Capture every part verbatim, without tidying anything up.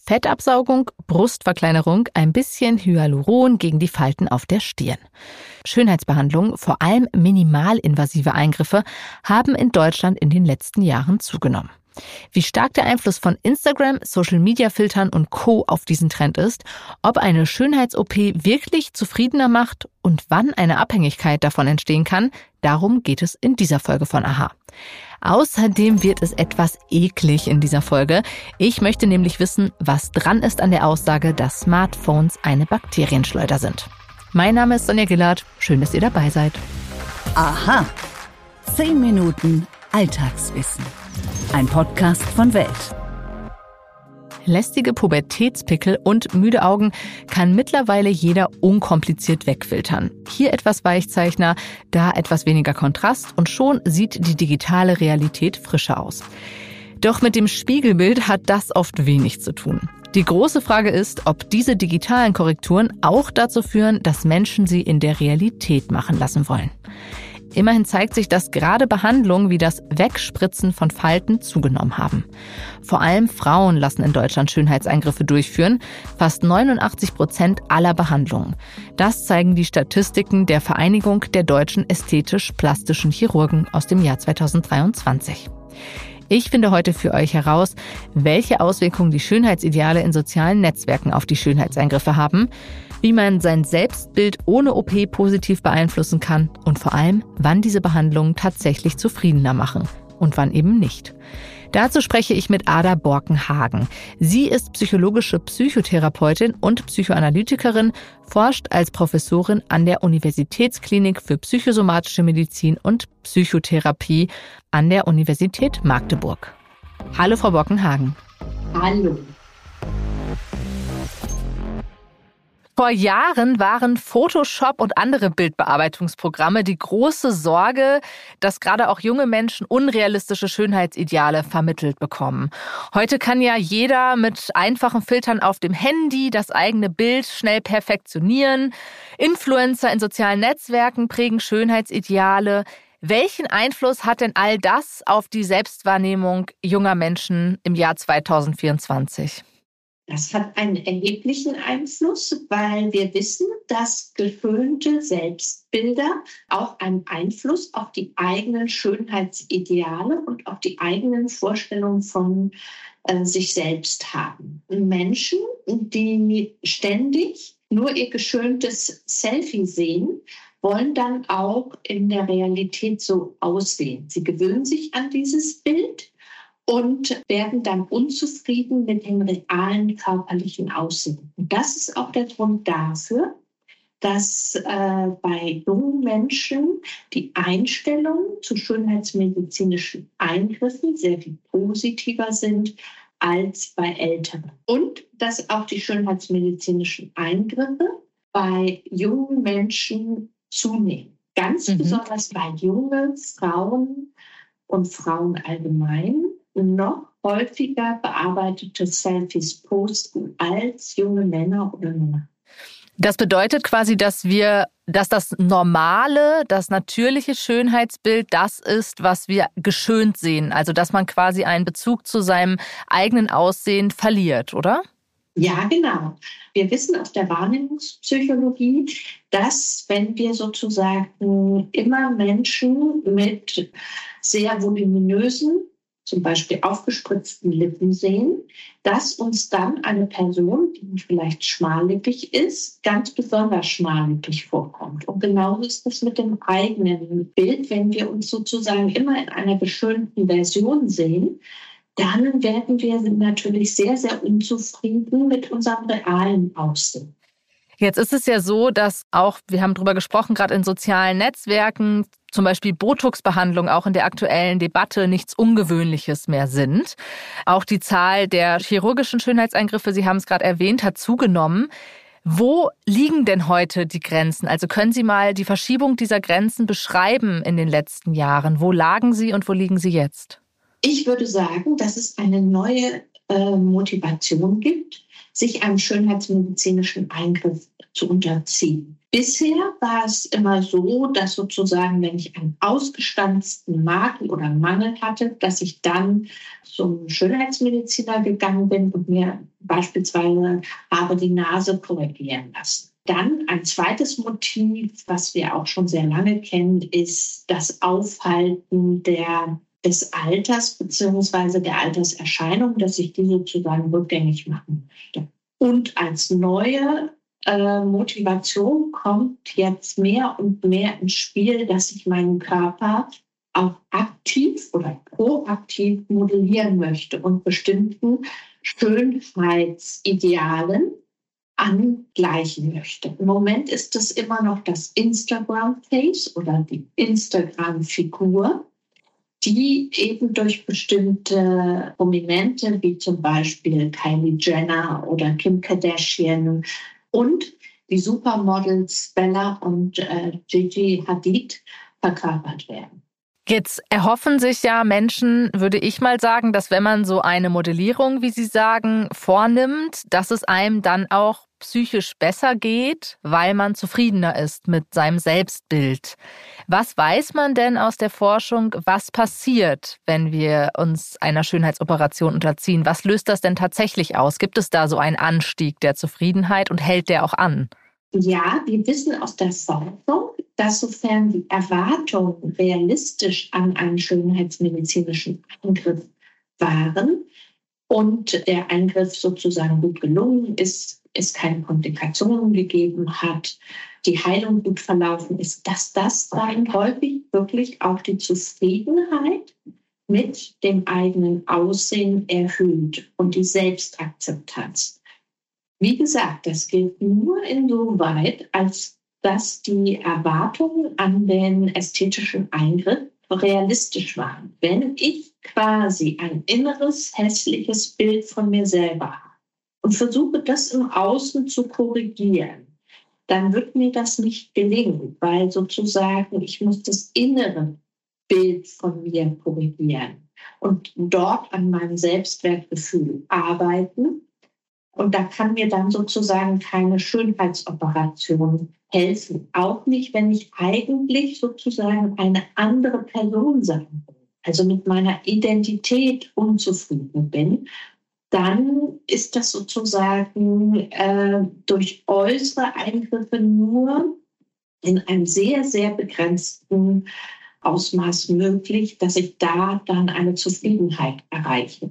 Fettabsaugung, Brustverkleinerung, ein bisschen Hyaluron gegen die Falten auf der Stirn. Schönheitsbehandlungen, vor allem minimalinvasive Eingriffe, haben in Deutschland in den letzten Jahren zugenommen. Wie stark der Einfluss von Instagram, Social-Media-Filtern und Co. auf diesen Trend ist, ob eine Schönheits-O P wirklich zufriedener macht und wann eine Abhängigkeit davon entstehen kann, darum geht es in dieser Folge von Aha. Außerdem wird es etwas eklig in dieser Folge. Ich möchte nämlich wissen, was dran ist an der Aussage, dass Smartphones eine Bakterienschleuder sind. Mein Name ist Sonja Gillard. Schön, dass ihr dabei seid. Aha. Zehn Minuten Alltagswissen. Ein Podcast von Welt. Lästige Pubertätspickel und müde Augen kann mittlerweile jeder unkompliziert wegfiltern. Hier etwas Weichzeichner, da etwas weniger Kontrast und schon sieht die digitale Realität frischer aus. Doch mit dem Spiegelbild hat das oft wenig zu tun. Die große Frage ist, ob diese digitalen Korrekturen auch dazu führen, dass Menschen sie in der Realität machen lassen wollen. Immerhin zeigt sich, dass gerade Behandlungen wie das Wegspritzen von Falten zugenommen haben. Vor allem Frauen lassen in Deutschland Schönheitseingriffe durchführen, fast neunundachtzig Prozent aller Behandlungen. Das zeigen die Statistiken der Vereinigung der deutschen ästhetisch-plastischen Chirurgen aus dem Jahr zweitausenddreiundzwanzig. Ich finde heute für euch heraus, welche Auswirkungen die Schönheitsideale in sozialen Netzwerken auf die Schönheitseingriffe haben, wie man sein Selbstbild ohne O P positiv beeinflussen kann und vor allem, wann diese Behandlungen tatsächlich zufriedener machen und wann eben nicht. Dazu spreche ich mit Ada Borkenhagen. Sie ist psychologische Psychotherapeutin und Psychoanalytikerin, forscht als Professorin an der Universitätsklinik für psychosomatische Medizin und Psychotherapie an der Universität Magdeburg. Hallo, Frau Borkenhagen. Hallo. Vor Jahren waren Photoshop und andere Bildbearbeitungsprogramme die große Sorge, dass gerade auch junge Menschen unrealistische Schönheitsideale vermittelt bekommen. Heute kann ja jeder mit einfachen Filtern auf dem Handy das eigene Bild schnell perfektionieren. Influencer in sozialen Netzwerken prägen Schönheitsideale. Welchen Einfluss hat denn all das auf die Selbstwahrnehmung junger Menschen im Jahr zweitausendvierundzwanzig? Das hat einen erheblichen Einfluss, weil wir wissen, dass geschönte Selbstbilder auch einen Einfluss auf die eigenen Schönheitsideale und auf die eigenen Vorstellungen von äh, sich selbst haben. Menschen, die ständig nur ihr geschöntes Selfie sehen, wollen dann auch in der Realität so aussehen. Sie gewöhnen sich an dieses Bild und werden dann unzufrieden mit dem realen körperlichen Aussehen. Und das ist auch der Grund dafür, dass äh, bei jungen Menschen die Einstellung zu schönheitsmedizinischen Eingriffen sehr viel positiver sind als bei Älteren. Und dass auch die schönheitsmedizinischen Eingriffe bei jungen Menschen zunehmen. Ganz mhm. besonders bei jungen Frauen und Frauen allgemein noch häufiger bearbeitete Selfies posten als junge Männer oder Männer. Das bedeutet quasi, dass wir, dass das normale, das natürliche Schönheitsbild das ist, was wir geschönt sehen. Also dass man quasi einen Bezug zu seinem eigenen Aussehen verliert, oder? Ja, genau. Wir wissen aus der Wahrnehmungspsychologie, dass wenn wir sozusagen immer Menschen mit sehr voluminösen, zum Beispiel aufgespritzten Lippen sehen, dass uns dann eine Person, die vielleicht schmallippig ist, ganz besonders schmallippig vorkommt. Und genauso ist das mit dem eigenen Bild. Wenn wir uns sozusagen immer in einer geschönten Version sehen, dann werden wir natürlich sehr, sehr unzufrieden mit unserem realen Aussehen. Jetzt ist es ja so, dass auch, wir haben darüber gesprochen, gerade in sozialen Netzwerken, zum Beispiel Botox-Behandlungen auch in der aktuellen Debatte nichts Ungewöhnliches mehr sind. Auch die Zahl der chirurgischen Schönheitseingriffe, Sie haben es gerade erwähnt, hat zugenommen. Wo liegen denn heute die Grenzen? Also können Sie mal die Verschiebung dieser Grenzen beschreiben in den letzten Jahren? Wo lagen sie und wo liegen sie jetzt? Ich würde sagen, dass es eine neue äh, Motivation gibt, sich einem schönheitsmedizinischen Eingriff zu unterziehen. Bisher war es immer so, dass sozusagen, wenn ich einen ausgestanzten Makel oder Mangel hatte, dass ich dann zum Schönheitsmediziner gegangen bin und mir beispielsweise habe die Nase korrigieren lassen. Dann ein zweites Motiv, was wir auch schon sehr lange kennen, ist das Aufhalten der, des Alters bzw. der Alterserscheinung, dass ich die sozusagen rückgängig machen möchte. Und als neue äh, Motivation kommt jetzt mehr und mehr ins Spiel, dass ich meinen Körper auch aktiv oder proaktiv modellieren möchte und bestimmten Schönheitsidealen angleichen möchte. Im Moment ist es immer noch das Instagram-Face oder die Instagram-Figur, die eben durch bestimmte Prominente wie zum Beispiel Kylie Jenner oder Kim Kardashian und die Supermodels Bella und äh, Gigi Hadid verkörpert werden. Jetzt erhoffen sich ja Menschen, würde ich mal sagen, dass wenn man so eine Modellierung, wie Sie sagen, vornimmt, dass es einem dann auch psychisch besser geht, weil man zufriedener ist mit seinem Selbstbild. Was weiß man denn aus der Forschung, was passiert, wenn wir uns einer Schönheitsoperation unterziehen? Was löst das denn tatsächlich aus? Gibt es da so einen Anstieg der Zufriedenheit und hält der auch an? Ja, wir wissen aus der Forschung, dass sofern die Erwartungen realistisch an einen schönheitsmedizinischen Eingriff waren und der Eingriff sozusagen gut gelungen ist, es keine Komplikationen gegeben hat, die Heilung gut verlaufen ist, dass das dann häufig wirklich auch die Zufriedenheit mit dem eigenen Aussehen erhöht und die Selbstakzeptanz. Wie gesagt, das gilt nur insoweit, als dass die Erwartungen an den ästhetischen Eingriff realistisch waren. Wenn ich quasi ein inneres, hässliches Bild von mir selber habe und versuche, das im Außen zu korrigieren, dann wird mir das nicht gelingen, weil sozusagen ich muss das innere Bild von mir korrigieren und dort an meinem Selbstwertgefühl arbeiten. Und da kann mir dann sozusagen keine Schönheitsoperation helfen. Auch nicht, wenn ich eigentlich sozusagen eine andere Person sein will, also mit meiner Identität unzufrieden bin, dann ist das sozusagen äh, durch äußere Eingriffe nur in einem sehr, sehr begrenzten Ausmaß möglich, dass ich da dann eine Zufriedenheit erreiche.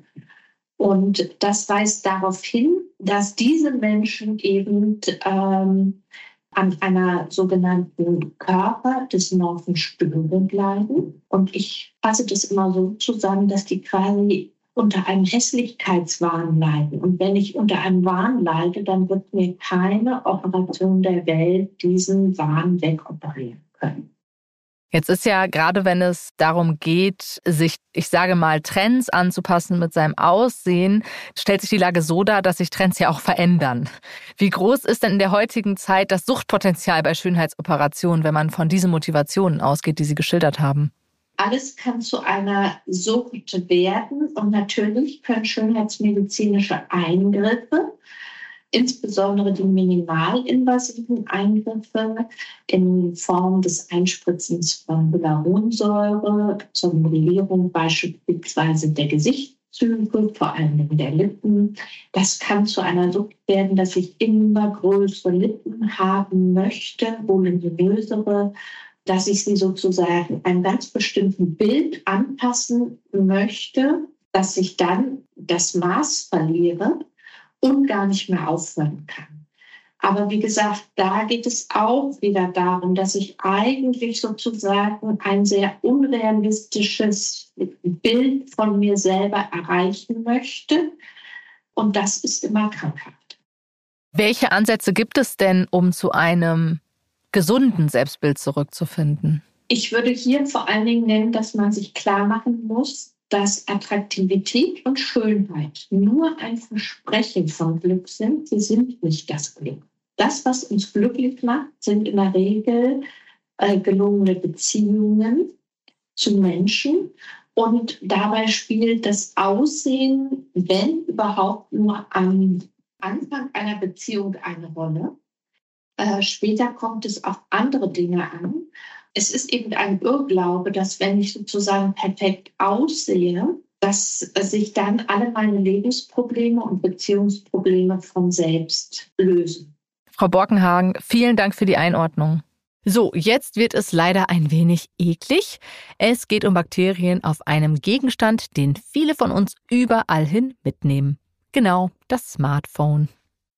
Und das weist darauf hin, dass diese Menschen eben ähm, an einer sogenannten körperdysmorphen Störung leiden. Und ich fasse das immer so zusammen, dass die quasi unter einem Hässlichkeitswahn leiden. Und wenn ich unter einem Wahn leide, dann wird mir keine Operation der Welt diesen Wahn wegoperieren können. Jetzt ist ja, gerade wenn es darum geht, sich, ich sage mal, Trends anzupassen mit seinem Aussehen, stellt sich die Lage so dar, dass sich Trends ja auch verändern. Wie groß ist denn in der heutigen Zeit das Suchtpotenzial bei Schönheitsoperationen, wenn man von diesen Motivationen ausgeht, die Sie geschildert haben? Alles kann zu einer Sucht werden und natürlich können schönheitsmedizinische Eingriffe, insbesondere die minimalinvasiven Eingriffe in Form des Einspritzens von Hyaluronsäure zur Modellierung beispielsweise der Gesichtszüge, vor allem der Lippen. Das kann zu einer Sucht werden, dass ich immer größere Lippen haben möchte, voluminösere, dass ich sie sozusagen einem ganz bestimmten Bild anpassen möchte, dass ich dann das Maß verliere und gar nicht mehr aufhören kann. Aber wie gesagt, da geht es auch wieder darum, dass ich eigentlich sozusagen ein sehr unrealistisches Bild von mir selber erreichen möchte. Und das ist immer krankhaft. Welche Ansätze gibt es denn, um zu einem gesunden Selbstbild zurückzufinden? Ich würde hier vor allen Dingen nennen, dass man sich klar machen muss, dass Attraktivität und Schönheit nur ein Versprechen von Glück sind. Sie sind nicht das Glück. Das, was uns glücklich macht, sind in der Regel äh, gelungene Beziehungen zu Menschen. Und dabei spielt das Aussehen, wenn überhaupt, nur am Anfang einer Beziehung eine Rolle. Äh, später kommt es auf andere Dinge an. Es ist eben ein Irrglaube, dass wenn ich sozusagen perfekt aussehe, dass sich dann alle meine Lebensprobleme und Beziehungsprobleme von selbst lösen. Frau Borkenhagen, vielen Dank für die Einordnung. So, jetzt wird es leider ein wenig eklig. Es geht um Bakterien auf einem Gegenstand, den viele von uns überall hin mitnehmen. Genau, das Smartphone.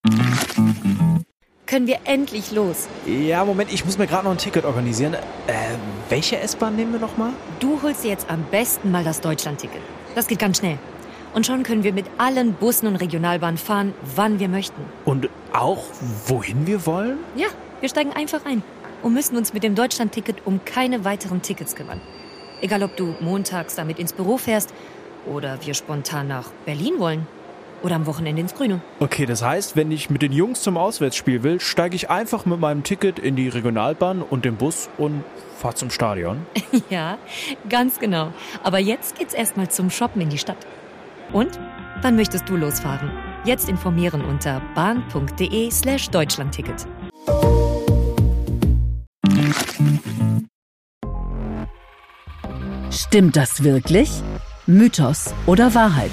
Können wir endlich los? Ja, Moment, ich muss mir gerade noch ein Ticket organisieren. Äh, welche S-Bahn nehmen wir nochmal? Du holst dir jetzt am besten mal das Deutschland-Ticket. Das geht ganz schnell. Und schon können wir mit allen Bussen und Regionalbahnen fahren, wann wir möchten. Und auch, wohin wir wollen? Ja, wir steigen einfach ein und müssen uns mit dem Deutschland-Ticket um keine weiteren Tickets kümmern. Egal, ob du montags damit ins Büro fährst oder wir spontan nach Berlin wollen. Oder am Wochenende ins Grüne. Okay, das heißt, wenn ich mit den Jungs zum Auswärtsspiel will, steige ich einfach mit meinem Ticket in die Regionalbahn und den Bus und fahre zum Stadion. Ja, ganz genau. Aber jetzt geht's erstmal zum Shoppen in die Stadt. Und? Wann möchtest du losfahren? Jetzt informieren unter bahn.de slash Deutschlandticket. Stimmt das wirklich? Mythos oder Wahrheit?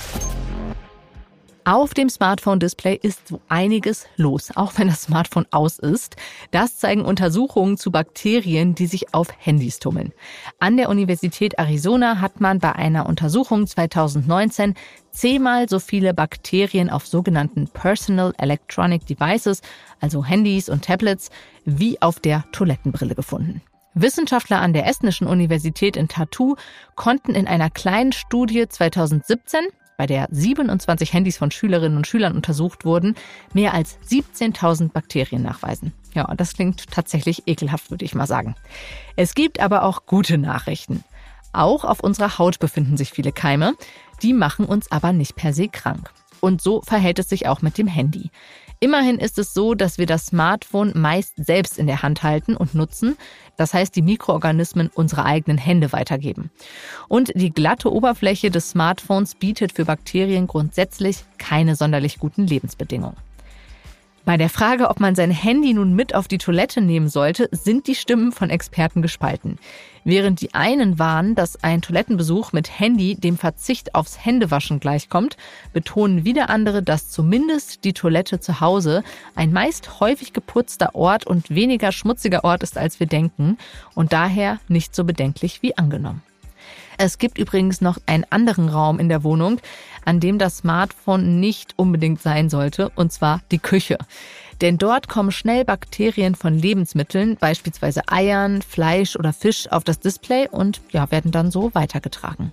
Auf dem Smartphone-Display ist so einiges los, auch wenn das Smartphone aus ist. Das zeigen Untersuchungen zu Bakterien, die sich auf Handys tummeln. An der Universität Arizona hat man bei einer Untersuchung zweitausendneunzehn zehnmal so viele Bakterien auf sogenannten Personal Electronic Devices, also Handys und Tablets, wie auf der Toilettenbrille gefunden. Wissenschaftler an der Estnischen Universität in Tartu konnten in einer kleinen Studie zweitausendsiebzehn, bei der siebenundzwanzig Handys von Schülerinnen und Schülern untersucht wurden, mehr als siebzehntausend Bakterien nachweisen. Ja, das klingt tatsächlich ekelhaft, würde ich mal sagen. Es gibt aber auch gute Nachrichten. Auch auf unserer Haut befinden sich viele Keime. Die machen uns aber nicht per se krank. Und so verhält es sich auch mit dem Handy. Immerhin ist es so, dass wir das Smartphone meist selbst in der Hand halten und nutzen. Das heißt, die Mikroorganismen unsere eigenen Hände weitergeben. Und die glatte Oberfläche des Smartphones bietet für Bakterien grundsätzlich keine sonderlich guten Lebensbedingungen. Bei der Frage, ob man sein Handy nun mit auf die Toilette nehmen sollte, sind die Stimmen von Experten gespalten. Während die einen warnen, dass ein Toilettenbesuch mit Handy dem Verzicht aufs Händewaschen gleichkommt, betonen wieder andere, dass zumindest die Toilette zu Hause ein meist häufig geputzter Ort und weniger schmutziger Ort ist, als wir denken und daher nicht so bedenklich wie angenommen. Es gibt übrigens noch einen anderen Raum in der Wohnung, an dem das Smartphone nicht unbedingt sein sollte, und zwar die Küche. Denn dort kommen schnell Bakterien von Lebensmitteln, beispielsweise Eiern, Fleisch oder Fisch, auf das Display und ja, werden dann so weitergetragen.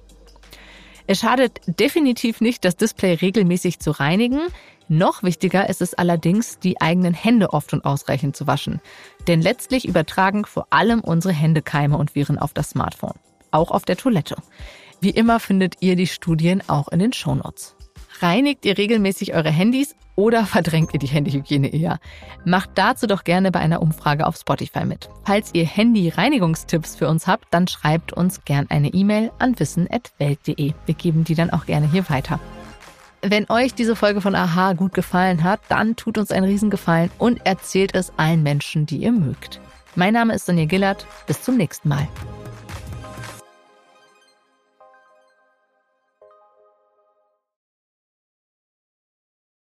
Es schadet definitiv nicht, das Display regelmäßig zu reinigen. Noch wichtiger ist es allerdings, die eigenen Hände oft und ausreichend zu waschen. Denn letztlich übertragen vor allem unsere Hände Keime und Viren auf das Smartphone. Auch auf der Toilette. Wie immer findet ihr die Studien auch in den Shownotes. Reinigt ihr regelmäßig eure Handys oder verdrängt ihr die Handyhygiene eher? Macht dazu doch gerne bei einer Umfrage auf Spotify mit. Falls ihr Handy-Reinigungstipps für uns habt, dann schreibt uns gern eine E-Mail an wissen at welt punkt de. Wir geben die dann auch gerne hier weiter. Wenn euch diese Folge von Aha gut gefallen hat, dann tut uns einen Riesengefallen und erzählt es allen Menschen, die ihr mögt. Mein Name ist Sonja Gillert. Bis zum nächsten Mal.